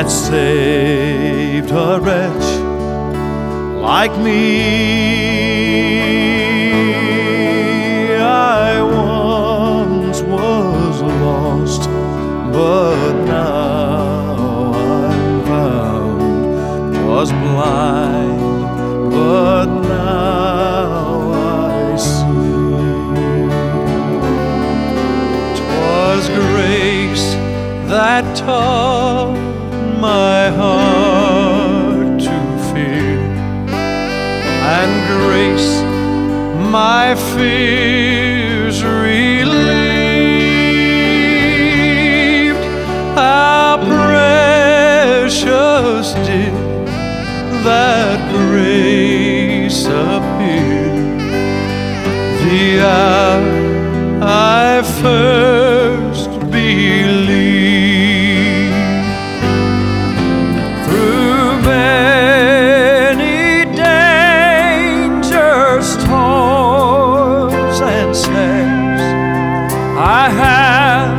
that saved a wretch like me. I once was lost, but now I'm found. Was blind, but now I see. 'Twas grace that taught my heart to fear, and grace my fears relieved. How precious did that grace appear the hour I first believed. Through many dangers, toils, and snares, I have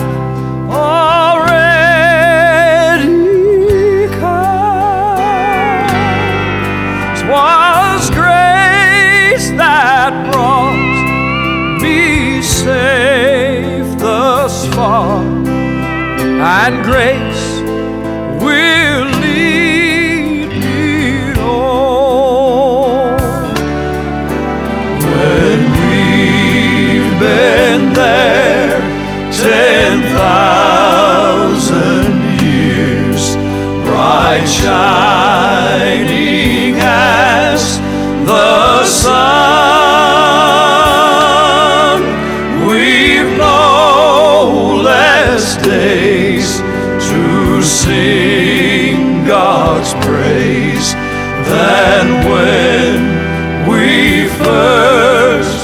already come. 'Twas grace that brought me safe thus far, and grace will lead me on. When we've been there 10,000 years, bright shining as the sun, we've no less days to sing God's praise than when we first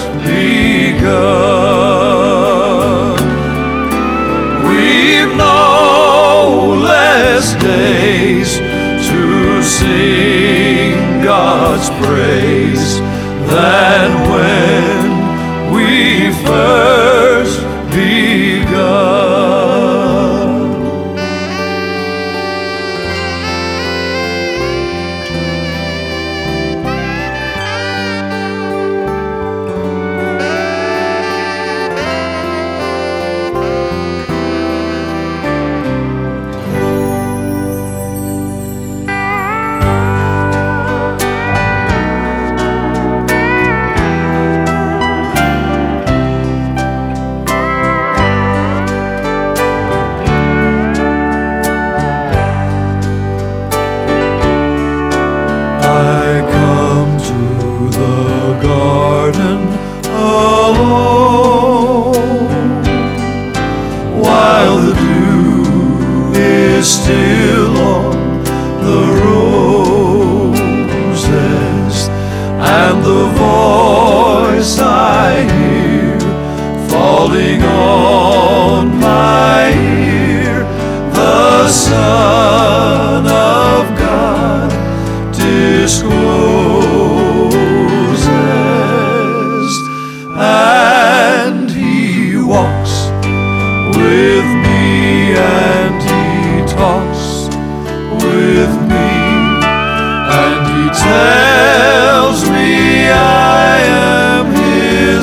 begun. We've no less days to sing God's praise than when we first begun. While the dew is still on the roses, and the voice I hear falling on my ear, the Son of God discloses, and He walks with me, and He talks with me, and He tells me I am His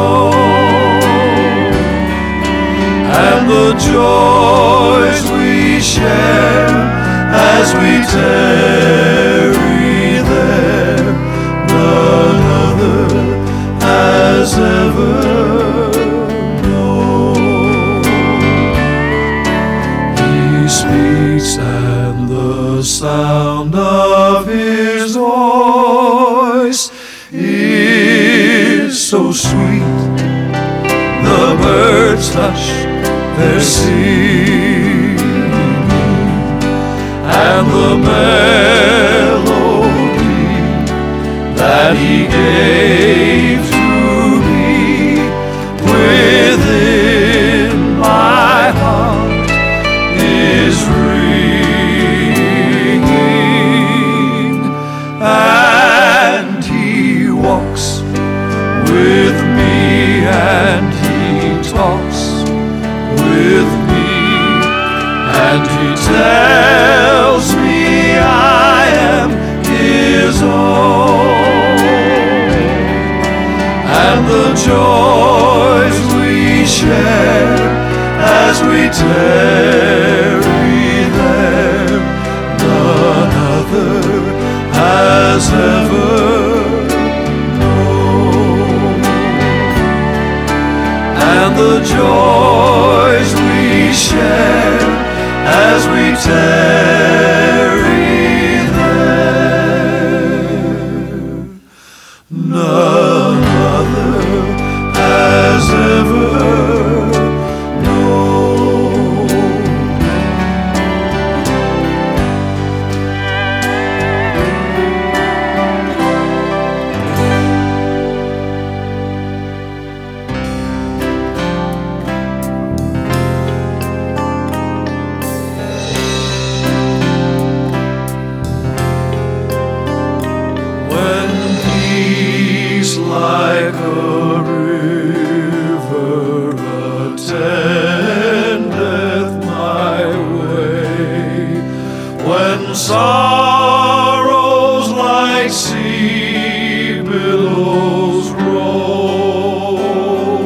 own, and the joys we share as we tarry there, none other has ever speaks, and the sound of His voice is so sweet. The birds hush their singing, and the melody that He gave to me within my heart is ringing, and He walks with me, and He talks with me, and He tells joys we share as we tarry there, none other has ever known. And the joys we share as we tarry there, none other has ever known. When peace like a river attendeth my way, when sorrows like sea billows roll,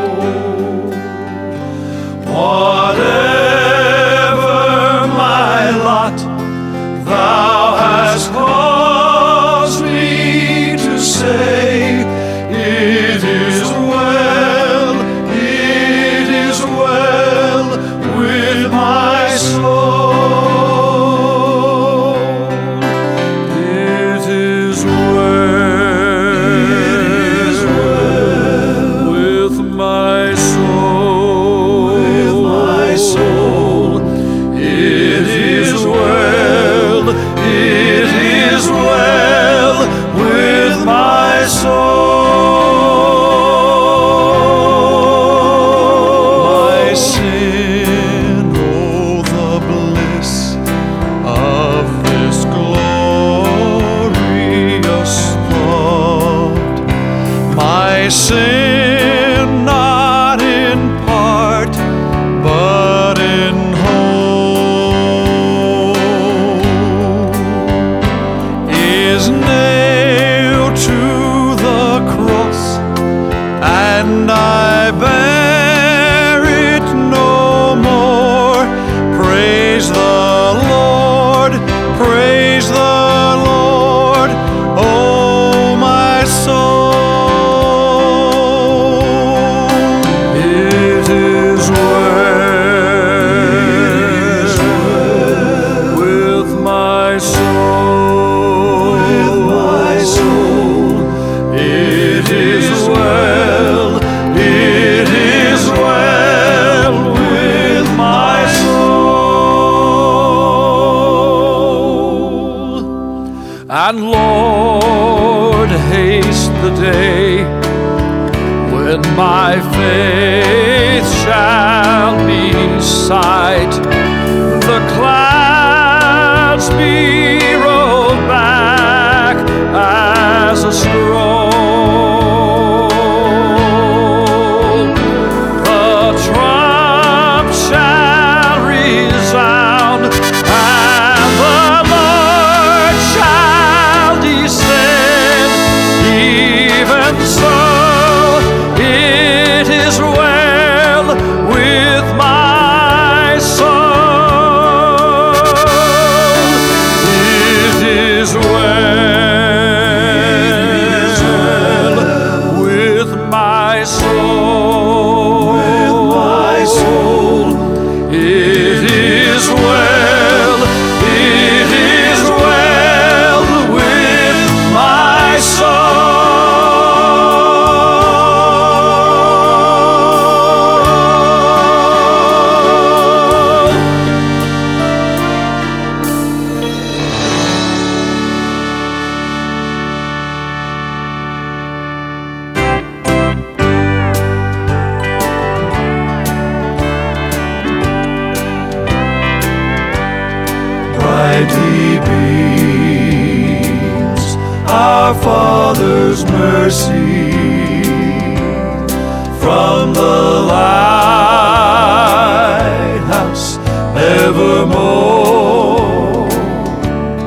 whatever my lot, thou hast caused me to say, it is well with my soul. It is well with my soul. It is well with my soul. My sin, oh the bliss of this glorious thought. My sin not in part, but in whole, is nailed to the cross, and I bear it no more. Praise the Lord, oh my soul. It is well with my soul. It is well with my soul. And Lord, haste the day when my faith shall be sight, the clouds be rolled back as a scroll, the trump shall resound, and the Lord shall descend. Even so, it is well with my soul. It is well with my soul. It is well with my soul. Brightly beams our Father's mercy from the lighthouse evermore.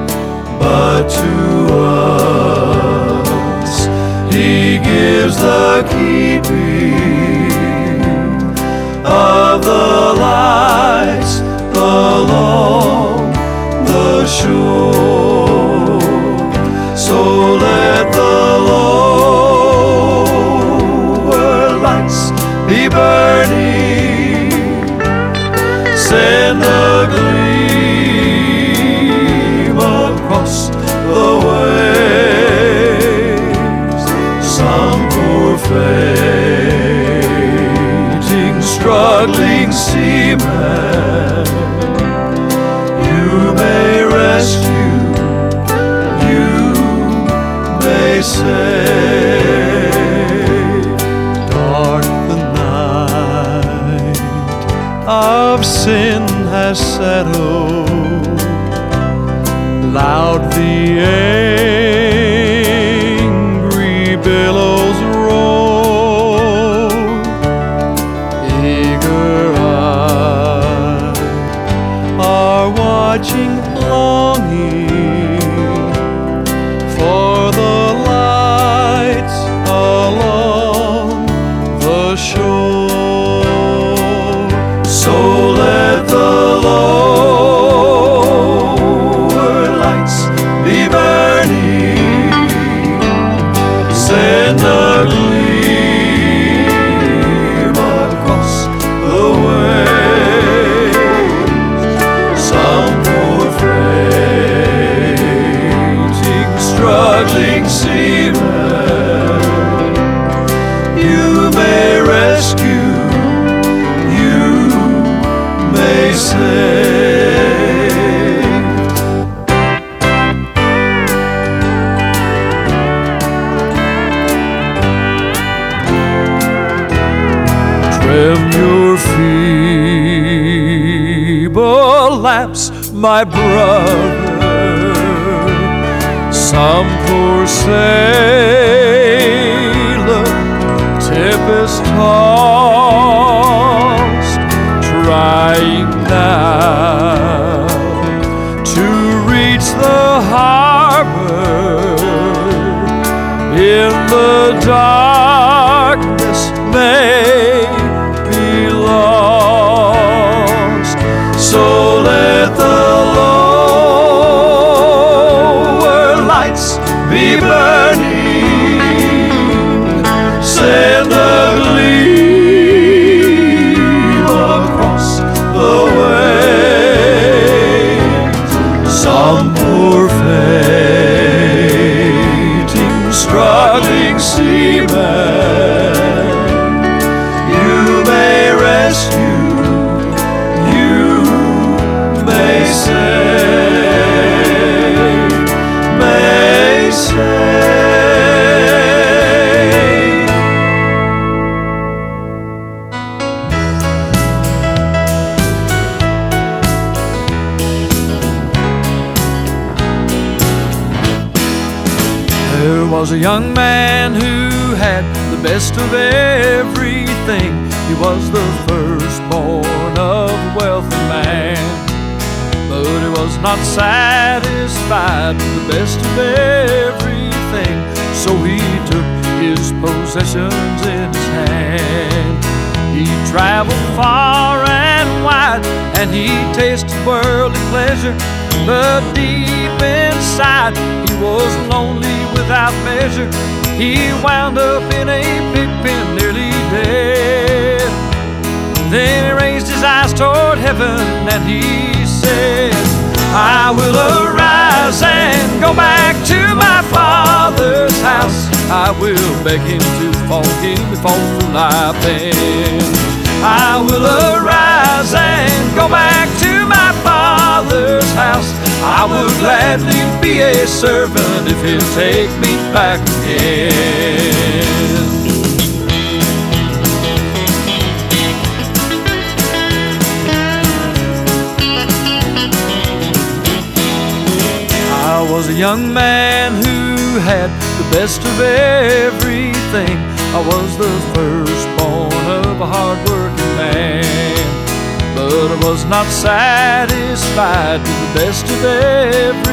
But to us He gives the the keeping of the lights along the shore. So let the lower lights be burning, send a gleam across the waves. Some poor fainting, struggling seaman you may rescue, you may save. Dark the night of sin has settled, loud the angry billows roll. Eager eyes are watching, longing for the lights along the shore. So let the lower lights be burning, send a gleam across the waves. Some poor fainting, struggling seaman you may rescue, you may save. Trim your feeble lamps, my brother. Some poor sailor, tempest-tossed, trying now to reach the harbor, in the darkness may be lost. So let the lower lights be burning, send a gleam across the waves. Some poor fainting, struggling seaman you may rescue, you may save, may save. There was a young man who had the best of everything. He was the firstborn of a wealthy man, but he was not satisfied with the best of everything. So he took his possessions in his hand. He traveled far and wide, and he tasted worldly pleasure, but deep inside he was lonely without measure. He wound up in a pig pen, nearly dead. Then he raised his eyes toward heaven and he said, I will arise and go back to my Father's house. I will beg him to forgive me for the life then. I will arise and go back to my Father's house. I will gladly be a servant if he'll take me back again. I was a young man who had the best of everything. I was the firstborn of a hard-working man, but I was not satisfied with the best of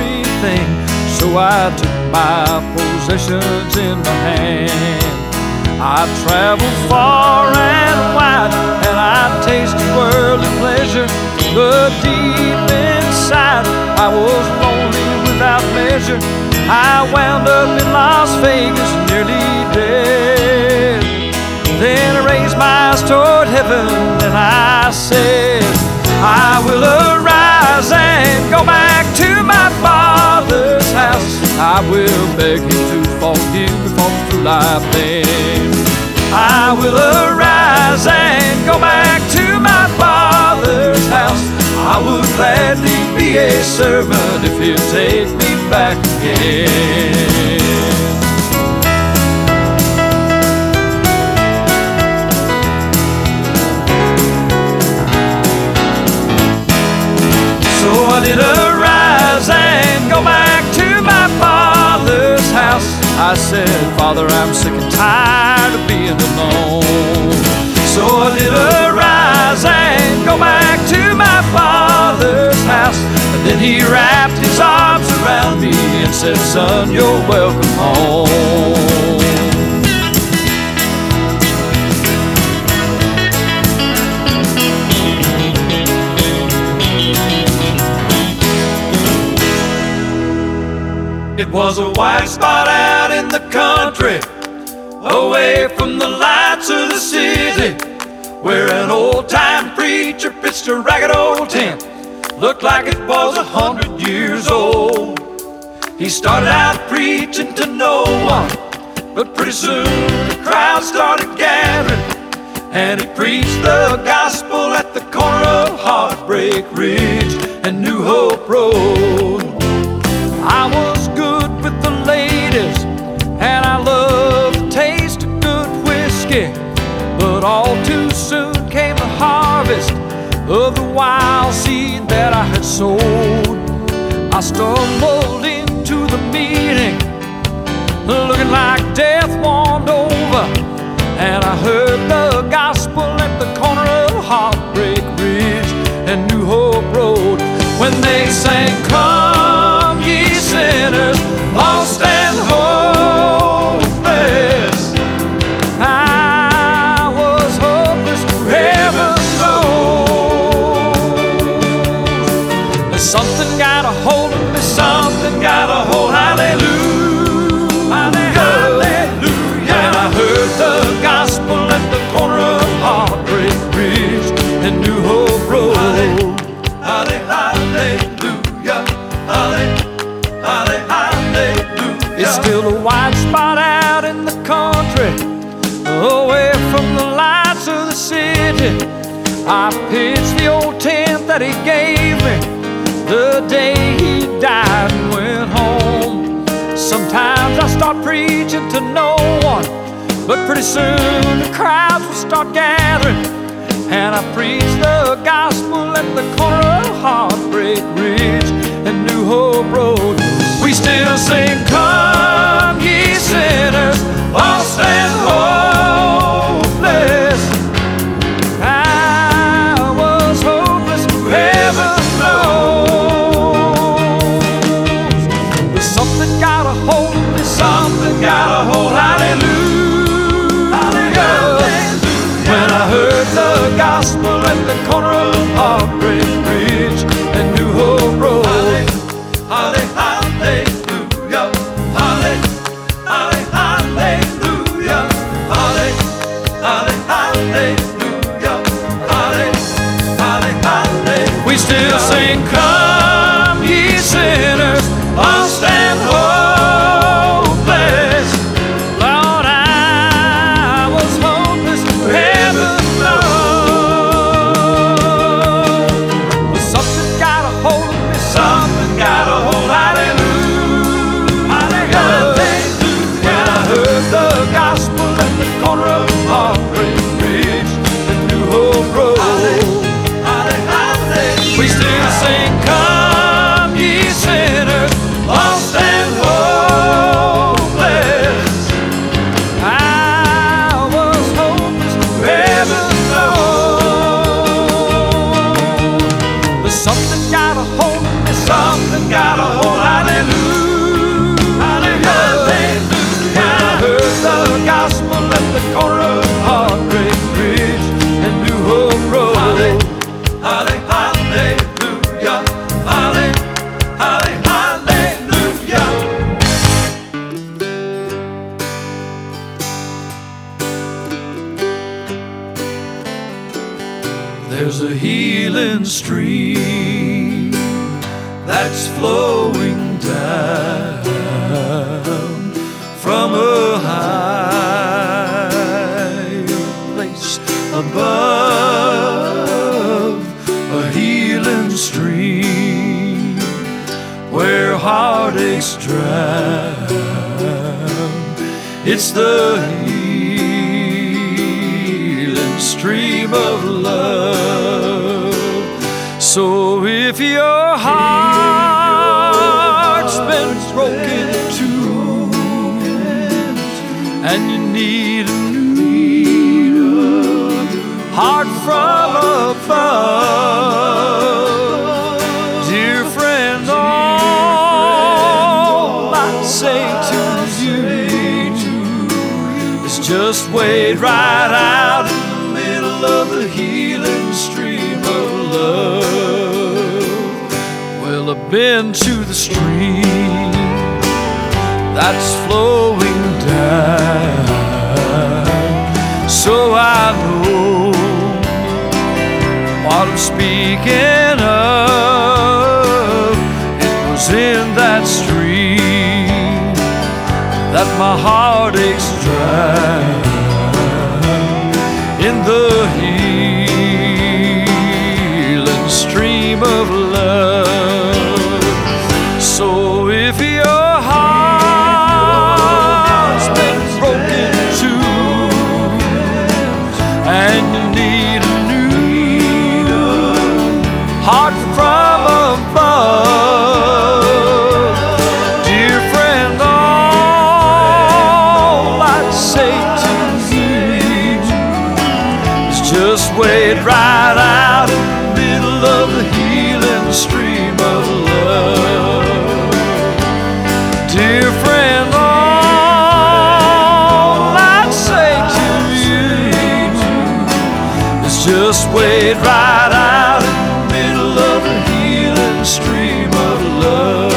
everything. So I took my possessions in my hand. I've traveled far and wide, and I've tasted worldly pleasure, but deep inside I was lonely without measure. I wound up in Las Vegas nearly dead. Then I raised my eyes toward heaven and I said, I will arise and go back to my Father's house. I will beg Him to forgive me for through life then. I will arise and go back to my Father's house. I would gladly be a servant if He'll take me back again. So I did arise and go back to my Father's house. I said, Father, I'm sick and tired of being alone. So I did arise and go back to my Father's house. And then He wrapped His arms around me and said, son, you're welcome home. It was a white spot out in the country, away from the lights of the city, where an old-time preacher pitched a ragged old tent, looked like it was 100 years old. He started out preaching to no one, but pretty soon the crowd started gathering, and he preached the gospel at the corner of Heartbreak Ridge and New Hope Road. I was good with the ladies, and I loved the taste of good whiskey, but all too soon came the harvest of the wild seed that I had sowed. I stumbled into the meeting, looking like death warmed over, and I heard the gospel at the corner of Heartbreak Ridge and New Hope Road, when they sang, come ye sinners, lost and hopeless. I was hopeless, heaven knows. Something got a hold of me, something got a hold, hallelujah, hallelujah. And I heard the gospel at the corner of Heartbreak Ridge and New Hope Road. It's still a white spot out in the country, away from the lights of the city. I pitched the old tent that He gave me the day He died and went home. Sometimes I start preaching to no one, but pretty soon the crowds will start gathering, and I preach the gospel at the corner of Heartbreak Ridge and New Hope Road. We still sing, come ye sinners, lost and hopeless. I was hopeless, heaven knows. But something got a hold of me, something got a hold, hallelujah, hallelujah. When I heard the gospel at the corner of Heartbreak Ridge and New Hope Road. We still sing, come ye sinners, lost and hopeless. Lord, I was hopeless, heaven knows. There's a healing stream that's flowing down from a higher place above, a healing stream where heartaches drown. It's the healing stream of love. So if your heart's been broken too, and you need a new heart from above, dear friend, all I say to you is just wade right out in the middle of the healing stream of love. Well, I've been to the stream that's flowing down, so I know what I'm speaking of. It was in that stream that my heartaches drown, in the healing stream of love. So if your heart's been broken too, and you need a new heart from above, dear friend, all I'd say to you is just wade right out in the middle of the healing stream of love. Dear friend, all I'd say to you is just wade right out in the middle of the healing stream of love.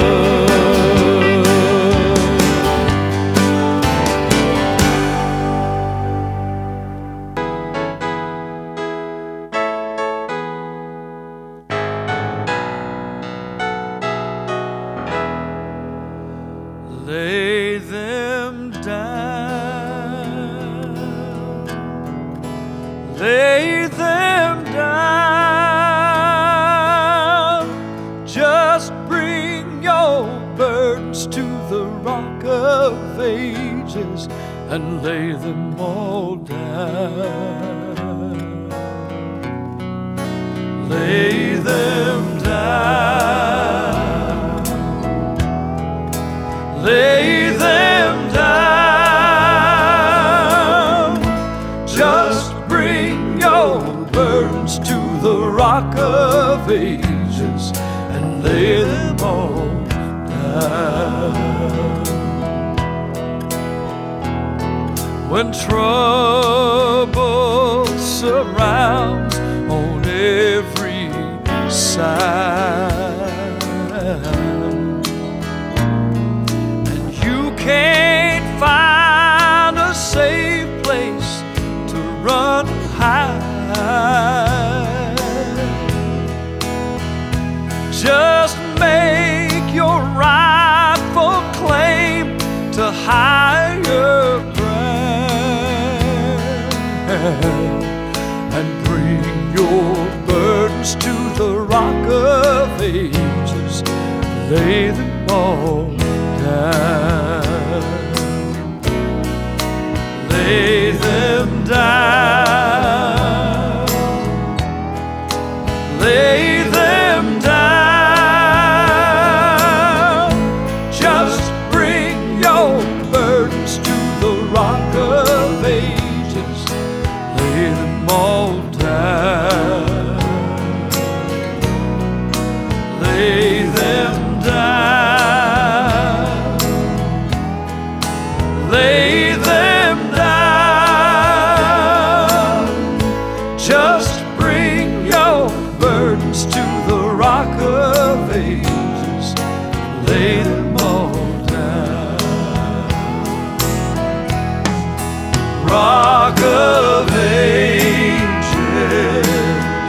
Lay them down, lay them down. Just bring your burdens to the rock of ages and lay them all down. Lay them down, lay them down. Just bring your burdens to the rock of ages and lay them all down. When trouble surrounds on every side, and you can't find a safe place to run and hide, just make your rightful claim to higher ground, and bring your burdens to the rock of ages, lay them all down. Lay them down, lay them down. Just bring your burdens to the rock of ages, lay them all down. Lay them down, lay them down. Just bring your burdens to the rock of ages, lay them all down. Rock of ages,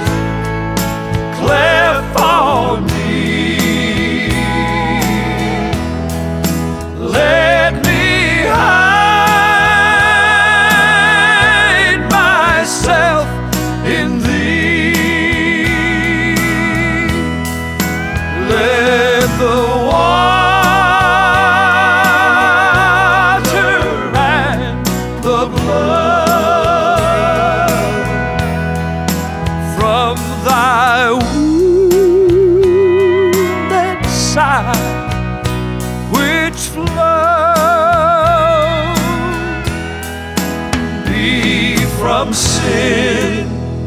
from sin.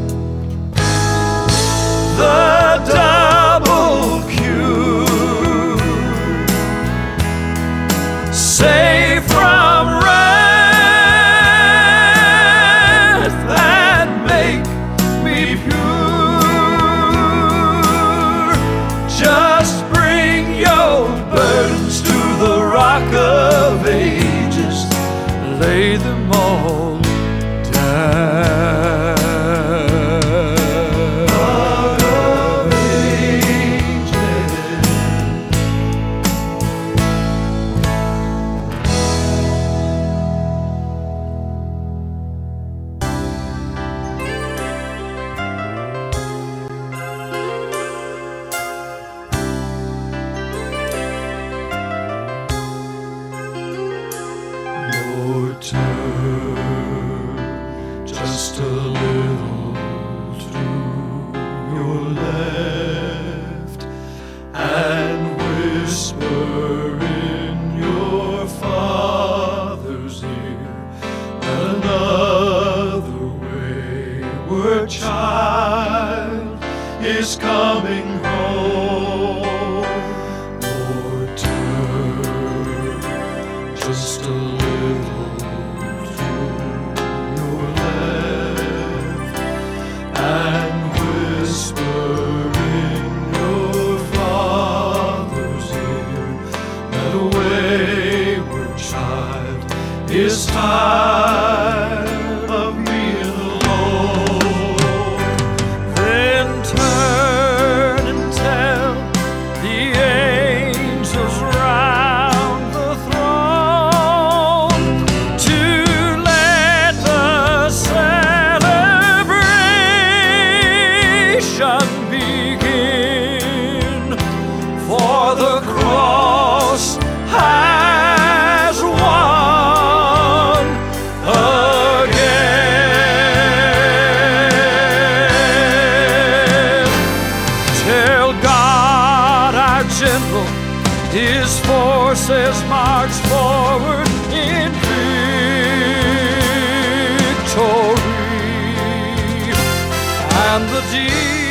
The double cure, safe from wrath, and make me pure. Just bring your burdens to the Rock of Ages, lay them all down. Lord, turn just a little to your left and whisper in your Father's ear that another wayward child is coming home. Lord, turn just a little to your left and whisper in your Father's ear that a wayward child is tired of being alone. Then turn and tell the angels round the throne to let the celebration begin, for the cross has won again. Tell God our general, his forces march forward in victory, and the